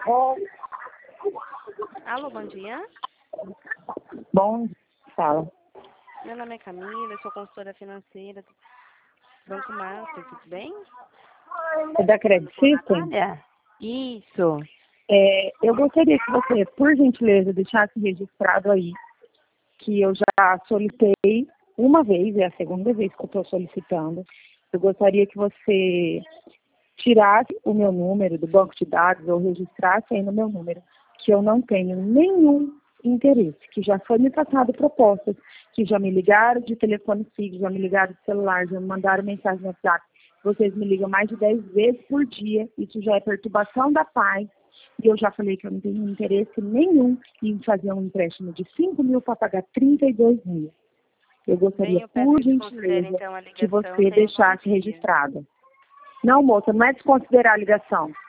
Alô, bom dia. Bom, fala. Meu nome é Camila, eu sou consultora financeira do Banco Master, tudo bem? É da Credit System? Olha, isso. Eu gostaria que você, por gentileza, deixasse registrado aí que eu já solicitei uma vez, é a segunda vez que eu estou solicitando. Eu gostaria que você tirasse o meu número do banco de dados ou registrasse aí no meu número, que eu não tenho nenhum interesse, que já foi me passado propostas, que já me ligaram de telefone fixo, já me ligaram de celular, já me mandaram mensagem no WhatsApp. Vocês me ligam mais de 10 vezes por dia, isso já é perturbação da paz, e eu já falei que eu não tenho interesse nenhum em fazer um empréstimo de 5 mil para pagar 32 mil. Eu gostaria, Bem, eu peço por que desconsidere, gentileza, então, a que ligação. você Tenha um bom deixasse dia. registrado. Não, moça, não é desconsiderar a ligação.